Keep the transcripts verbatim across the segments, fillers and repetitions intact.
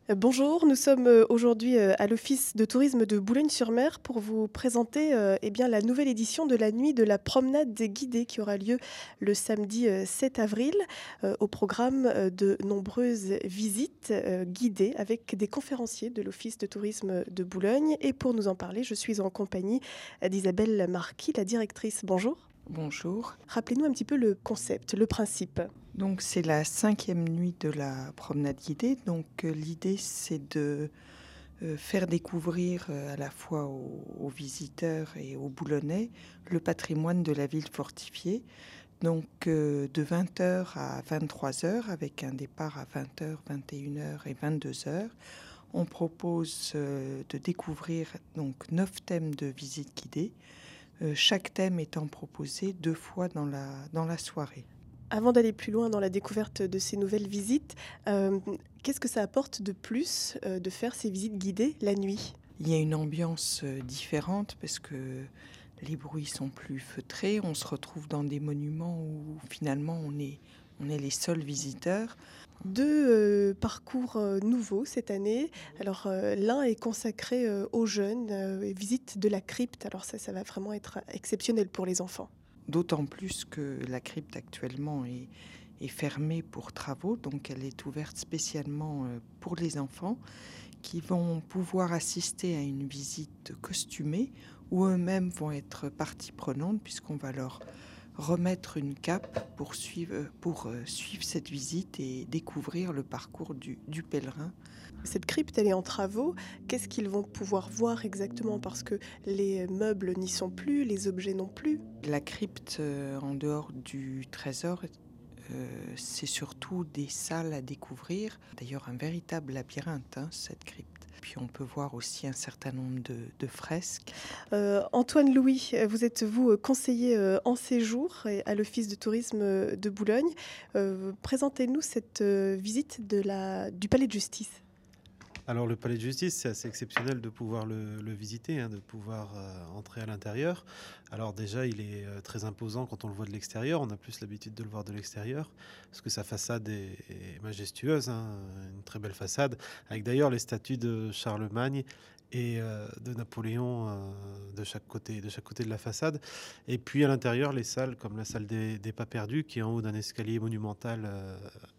Euh, Bonjour, nous sommes euh, aujourd'hui euh, à l'Office de tourisme de Boulogne-sur-Mer pour vous présenter euh, eh bien, la nouvelle édition de la nuit de la promenade guidée qui aura lieu le samedi euh, sept avril. Euh, au programme euh, de nombreuses visites euh, guidées avec des conférenciers de l'Office de tourisme de Boulogne. Et pour nous en parler, je suis en compagnie euh, d'Isabelle Marquis, la directrice. Bonjour. Bonjour. Rappelez-nous un petit peu le concept, le principe. Donc c'est la cinquième nuit de la promenade guidée. Donc euh, l'idée c'est de euh, faire découvrir euh, à la fois aux, aux visiteurs et aux Boulonnais le patrimoine de la ville fortifiée. Donc euh, de vingt heures à vingt-trois heures avec un départ à vingt heures, vingt et une heures et vingt-deux heures. On propose euh, de découvrir donc neuf thèmes de visite guidée. Euh, chaque thème étant proposé deux fois dans la, dans la soirée. Avant d'aller plus loin dans la découverte de ces nouvelles visites, euh, qu'est-ce que ça apporte de plus euh, de faire ces visites guidées la nuit? Il y a une ambiance euh, différente parce que les bruits sont plus feutrés. On se retrouve dans des monuments où finalement on est, on est les seuls visiteurs. Deux euh, parcours euh, nouveaux cette année. Alors euh, l'un est consacré euh, aux jeunes, euh, visite de la crypte. Alors ça, ça va vraiment être exceptionnel pour les enfants. D'autant plus que la crypte actuellement est, est fermée pour travaux, donc elle est ouverte spécialement euh, pour les enfants qui vont pouvoir assister à une visite costumée où eux-mêmes vont être partie prenante puisqu'on va leur remettre une cape pour suivre, pour euh, suivre cette visite et découvrir le parcours du, du pèlerin. Cette crypte, elle est en travaux. Qu'est-ce qu'ils vont pouvoir voir exactement? Parce que les meubles n'y sont plus, les objets non plus. La crypte, euh, en dehors du trésor, euh, c'est surtout des salles à découvrir. D'ailleurs, un véritable labyrinthe, hein, cette crypte. Puis on peut voir aussi un certain nombre de, de fresques. Euh, Antoine Louis, euh, vous êtes vous euh, conseiller euh, en séjour et à l'Office de tourisme euh, de Boulogne. Euh, présentez-nous cette euh, visite de la, du Palais de justice. Alors le palais de justice, c'est assez exceptionnel de pouvoir le, le visiter, hein, de pouvoir euh, entrer à l'intérieur. Alors déjà, il est euh, très imposant quand on le voit de l'extérieur. On a plus l'habitude de le voir de l'extérieur, parce que sa façade est, est majestueuse, hein, une très belle façade, avec d'ailleurs les statues de Charlemagne et euh, de Napoléon euh, de chaque côté, de chaque côté de la façade. Et puis à l'intérieur, les salles comme la salle des, des pas perdus, qui est en haut d'un escalier monumental euh,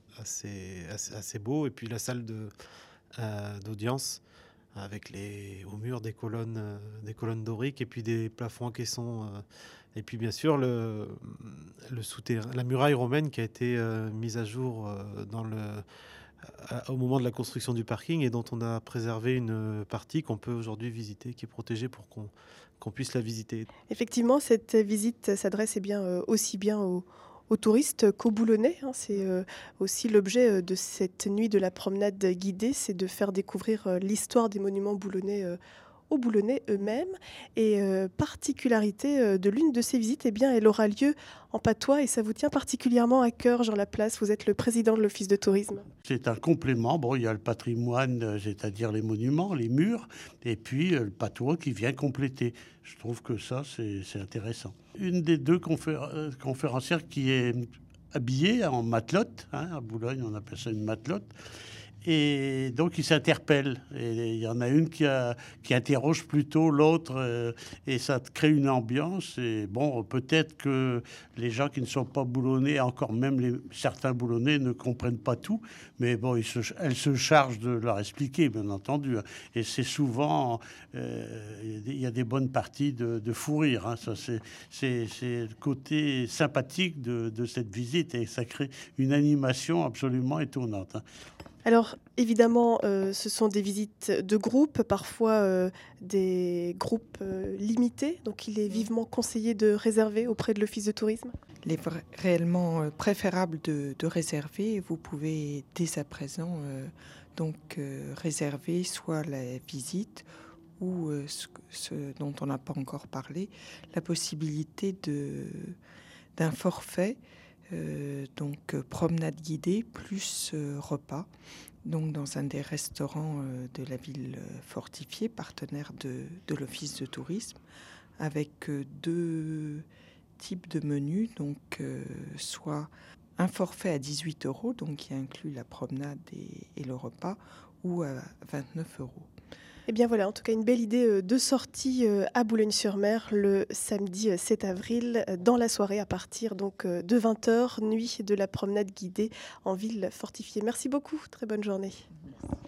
assez, assez, assez beau, et puis la salle de euh, d'audience avec les au mur des colonnes euh, des colonnes doriques et puis des plafonds en caisson euh, et puis bien sûr le le souterrain, la muraille romaine qui a été euh, mise à jour euh, dans le à- au moment de la construction du parking et dont on a préservé une partie qu'on peut aujourd'hui visiter, qui est protégée pour qu'on qu'on puisse la visiter. Effectivement, cette visite s'adresse eh bien, euh, aussi bien aux, aux touristes qu'aux Boulonnais, hein. C'est euh, aussi l'objet euh, de cette nuit de la promenade guidée, c'est de faire découvrir euh, l'histoire des monuments boulonnais euh, aux Boulonnais eux-mêmes. Et euh, particularité euh, de l'une de ces visites, eh bien, elle aura lieu en patois et ça vous tient particulièrement à cœur, Jean Laplace. Vous êtes le président de l'Office de tourisme. C'est un complément. Bon, il y a le patrimoine, euh, c'est-à-dire les monuments, les murs, et puis euh, le patois qui vient compléter. Je trouve que ça, c'est c'est intéressant. Une des deux conféren- euh, conférencières qui est habillée en matelote, hein, à Boulogne, on appelle ça une matelote. Et donc, ils s'interpellent. Et il y en a une qui, a, qui interroge plutôt l'autre, euh, et ça crée une ambiance. Et bon, peut-être que les gens qui ne sont pas boulonnais, encore même les, certains boulonnais, ne comprennent pas tout. Mais bon, ils se, elle se charge de leur expliquer, bien entendu. Et c'est souvent, euh, il y a des bonnes parties de, de fou rire, hein. Ça, c'est, c'est, c'est le côté sympathique de, de cette visite, et ça crée une animation absolument étonnante, hein. Alors, évidemment, euh, ce sont des visites de groupe, parfois euh, des groupes euh, limités. Donc, il est vivement conseillé de réserver auprès de l'Office de tourisme. Il est vra- réellement euh, préférable de, de réserver. Vous pouvez dès à présent euh, donc euh, réserver soit la visite ou euh, ce, ce dont on n'a pas encore parlé, la possibilité de, d'un forfait, euh, donc euh, promenade guidée plus euh, repas, donc dans un des restaurants euh, de la ville euh, fortifiée, partenaire de, de l'Office de tourisme, avec euh, deux types de menus, donc euh, soit un forfait à dix-huit euros, donc qui inclut la promenade et, et le repas, ou à vingt-neuf euros. Eh bien voilà, en tout cas une belle idée euh, de sortie euh, à Boulogne-sur-Mer le samedi euh, sept avril euh, dans la soirée à partir donc euh, de vingt heures, nuit de la promenade guidée en ville fortifiée. Merci beaucoup, très bonne journée. Merci.